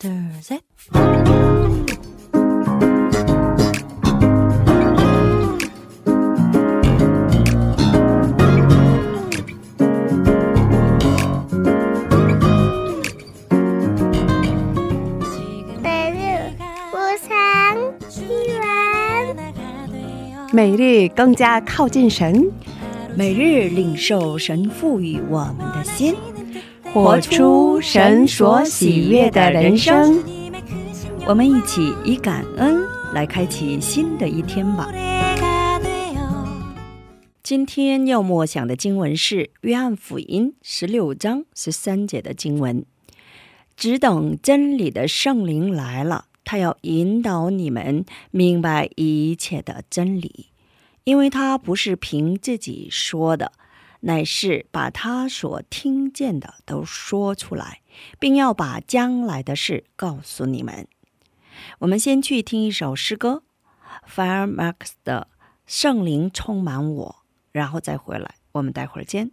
둘, 셋. 우상 희망 每日更加靠近神， 每日领受神赋予我们的心， 活出神所喜悦的人生。 我们一起以感恩来开启新的一天吧。今天要默想的经文是约翰福音16章13节的经文。只等真理的圣灵来了，他要引导你们明白一切的真理，因为他不是凭自己说的，乃是把他所听见的都说出来，并要把将来的事告诉你们。我们先去听一首诗歌 Fire Max 的圣灵充满我，然后再回来，我们待会儿见。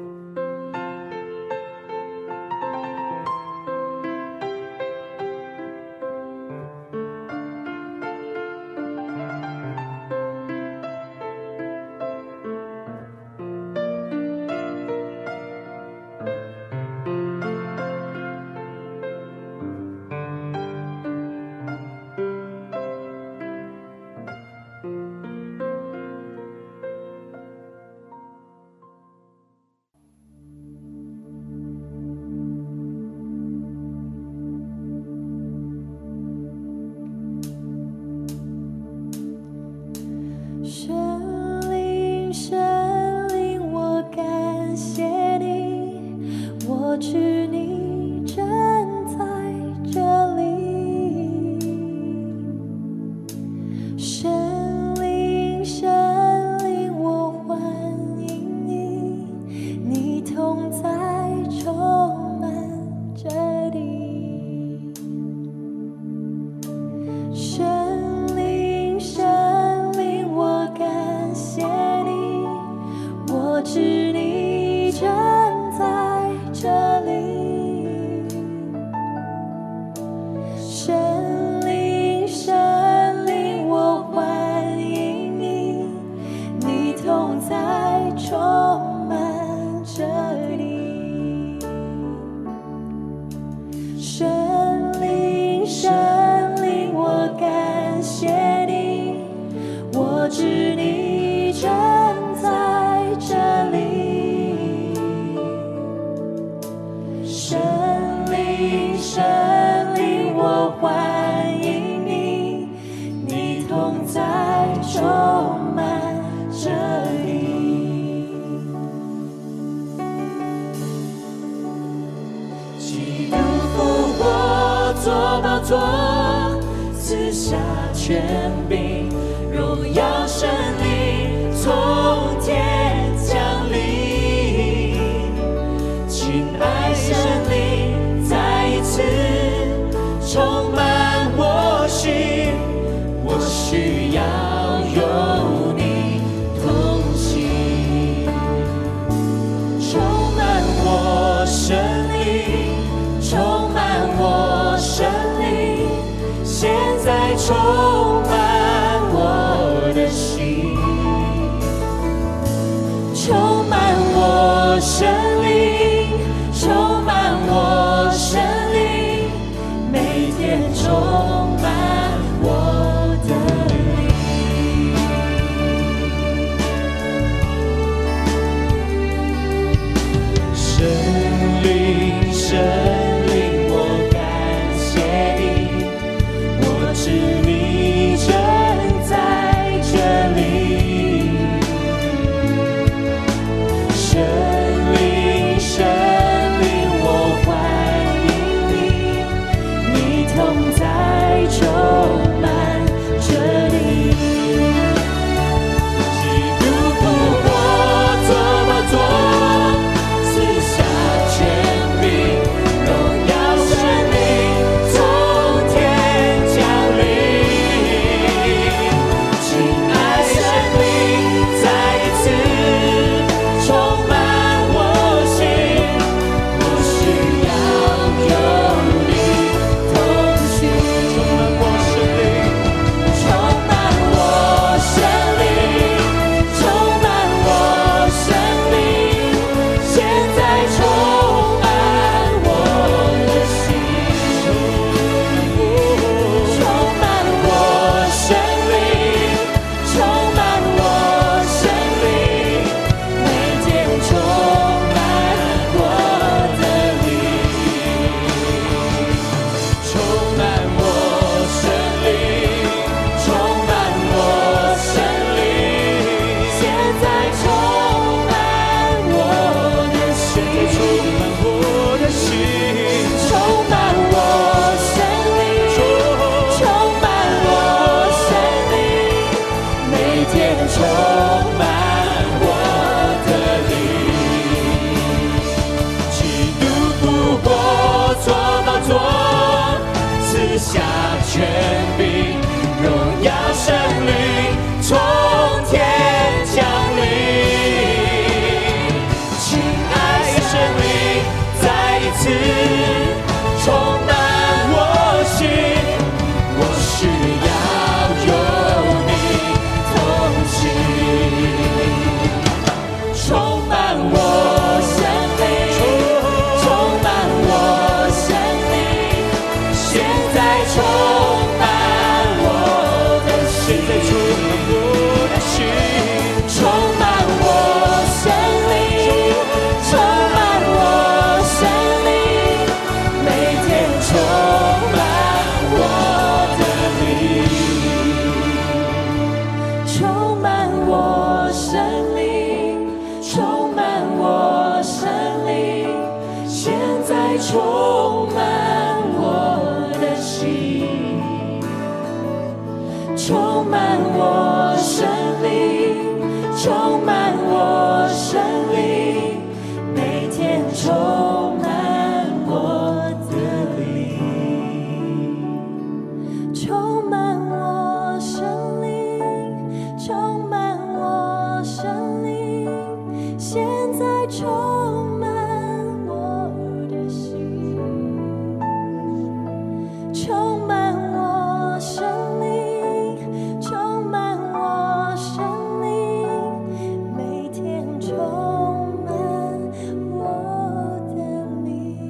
神灵，神灵，我感谢你，我知你正在这里。神灵，神灵，我欢迎你，你同在充满这里。神灵，神灵，我感谢你，我知你正在这里。神灵，神灵，我欢迎你，你同在充满这里。神灵，神灵，我感谢你，我知你正在这里。神灵，神灵，我欢迎你，你同在充满这里。基督复活，做宝座，赐下权柄，荣耀神灵从天降临。亲爱神灵，再一次充满我心，我需要有你同行。充满我神灵，充满我神灵，现在充满我的心。充满我神灵，充满我神灵，每天充满我的灵。神灵，神灵，我感谢你，我知你正在这里。神灵， 赐，充满我心，我需要有你同行，充满我生命，充满我生命，现在充满我的心，充满我生命，充满我生命，每天充满我的灵，充满我生命，充满我生命，现在充满我的心，充满我生命，充满我生命，每天充满我的灵，充满我生命，充满我生命，现在充满我的心，充满我生命，充满我生命，每天充满我的灵。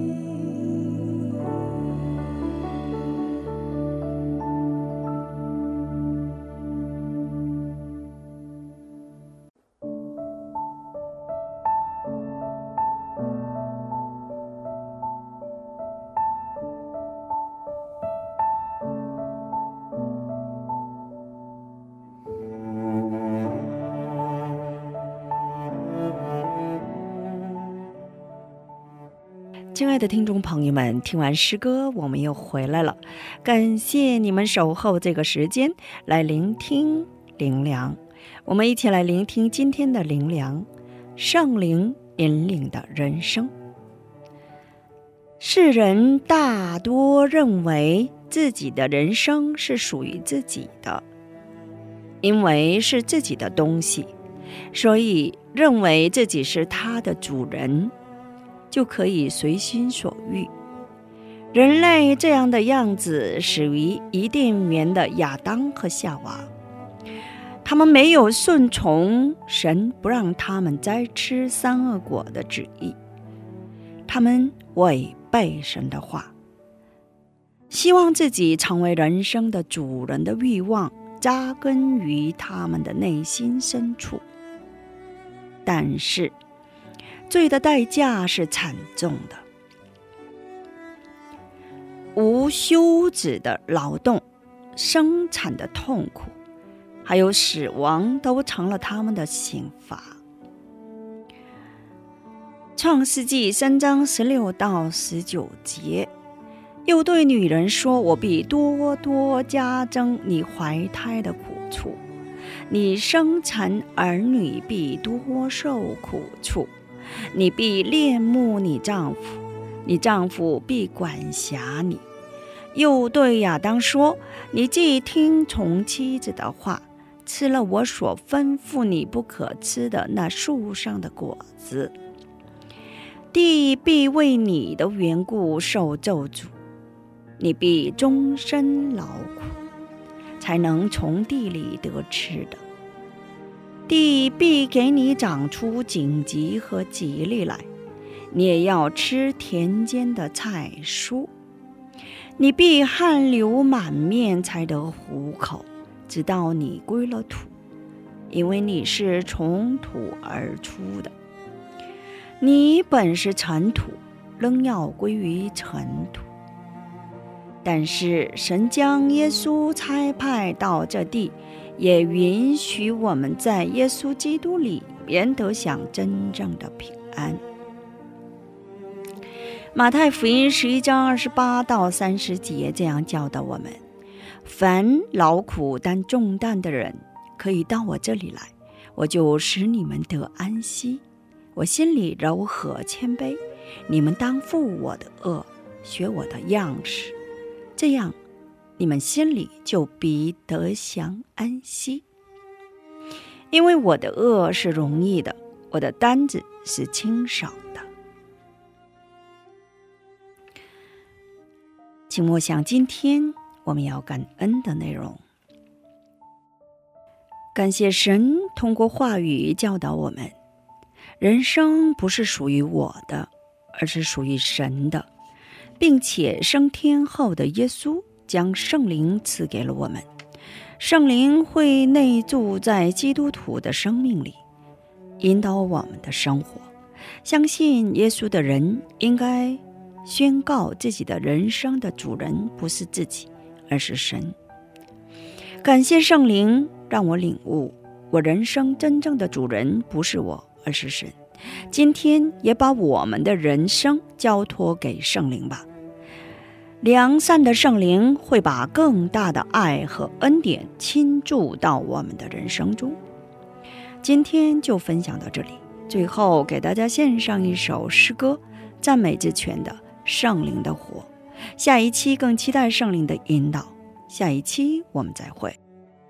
亲爱的听众朋友们，听完诗歌我们又回来了，感谢你们守候这个时间来聆听灵粮。我们一起来聆听今天的灵粮，圣灵引领的人生。世人大多认为自己的人生是属于自己的，因为是自己的东西，所以认为自己是他的主人，就可以随心所欲。人类这样的样子始于伊甸园的亚当和夏娃，他们没有顺从神不让他们摘吃善恶果的旨意，他们违背神的话，希望自己成为人生的主人的欲望扎根于他们的内心深处。但是罪的代价是惨重的，无休止的劳动、生产的痛苦，还有死亡都成了他们的刑罚。创世纪3章16到19节，又对女人说，我必多多加增你怀胎的苦处，你生产儿女必多受苦处，你必恋慕你丈夫，你丈夫必管辖你。又对亚当说，你既听从妻子的话，吃了我所吩咐你不可吃的那树上的果子，地必为你的缘故受咒诅，你必终身劳苦，才能从地里得吃的。地必给你长出荆棘和吉利来，你也要吃田间的菜蔬。你必汗流满面才得糊口，直到你归了土，因为你是从土而出的。你本是尘土，仍要归于尘土。但是神将耶稣差派到这地，也允许我们在耶稣基督里面得享真正的平安。马太福音11章28到30节这样教导我们，凡劳苦担重担的人，可以到我这里来，我就使你们得安息。我心里柔和谦卑，你们当负我的轭，学我的样式，这样你们心里就必得享安息。因为我的轭是容易的，我的担子是轻省的。 请默想今天我们要感恩的内容。感谢神通过话语教导我们，人生不是属于我的，而是属于神的，并且升天后的耶稣将圣灵赐给了我们。圣灵会内住在基督徒的生命里，引导我们的生活。相信耶稣的人应该宣告自己的人生的主人不是自己，而是神。感谢圣灵让我领悟，我人生真正的主人不是我，而是神。今天也把我们的人生交托给圣灵吧。良善的圣灵会把更大的爱和恩典倾注到我们的人生中。今天就分享到这里，最后给大家献上一首诗歌，赞美之泉的圣灵的火。下一期更期待圣灵的引导，下一期我们再会。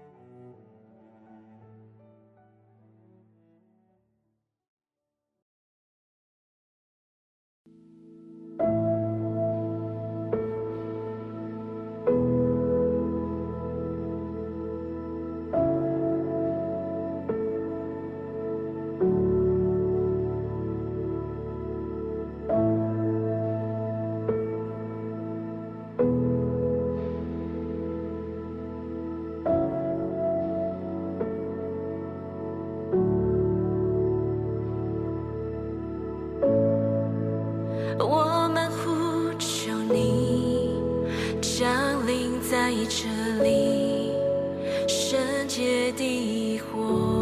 我们呼求你降临在这里，圣洁的火。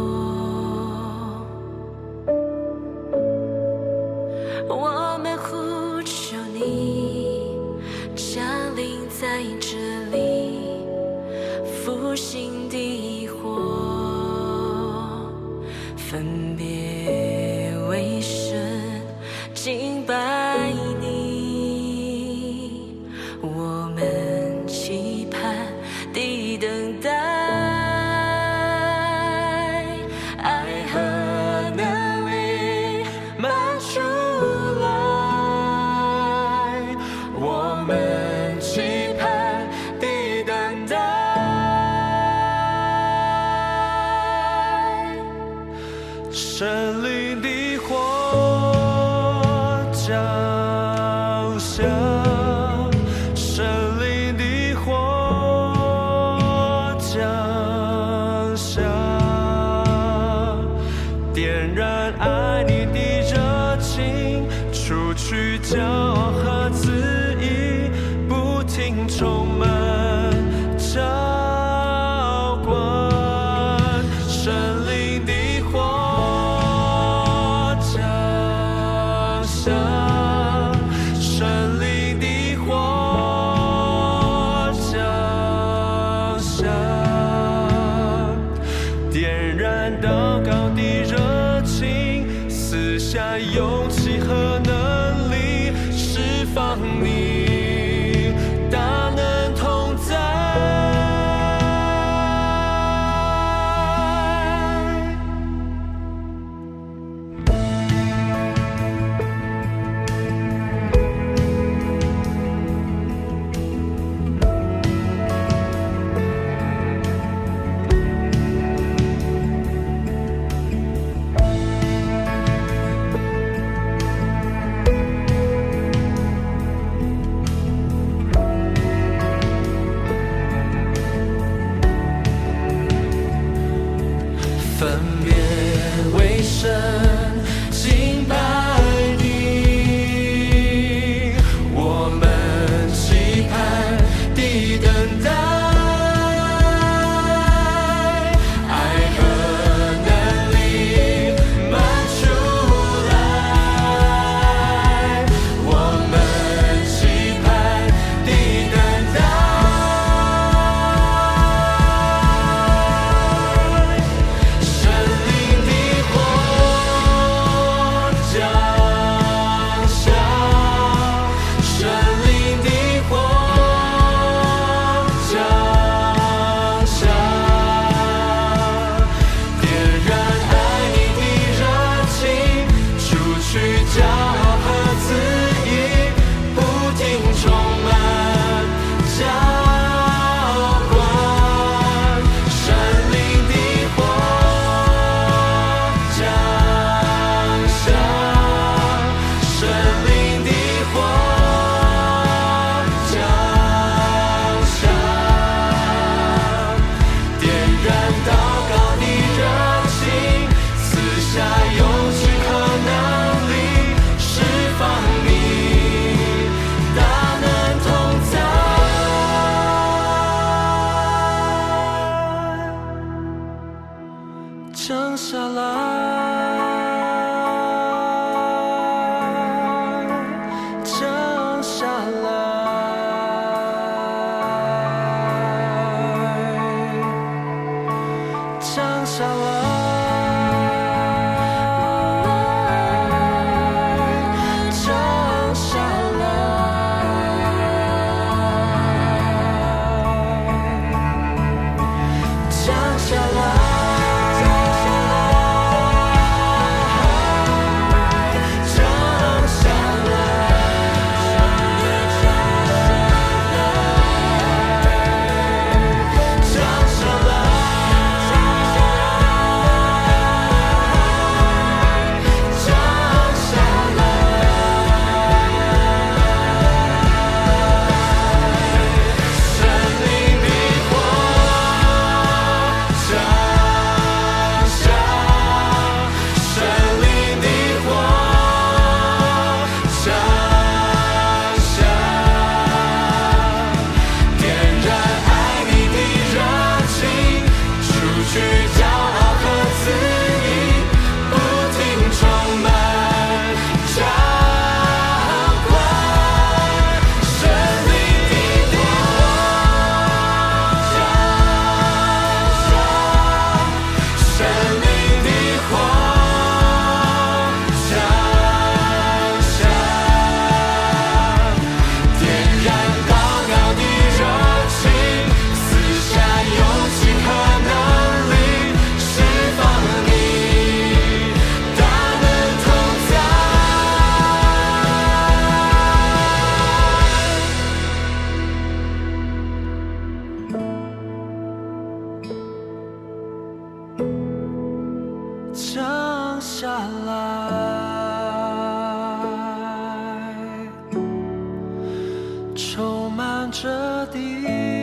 我们呼求你降临在这里，复兴的火，分别为圣，敬拜你，我们期盼地等待，爱和能力满出来，我们期盼充满着地。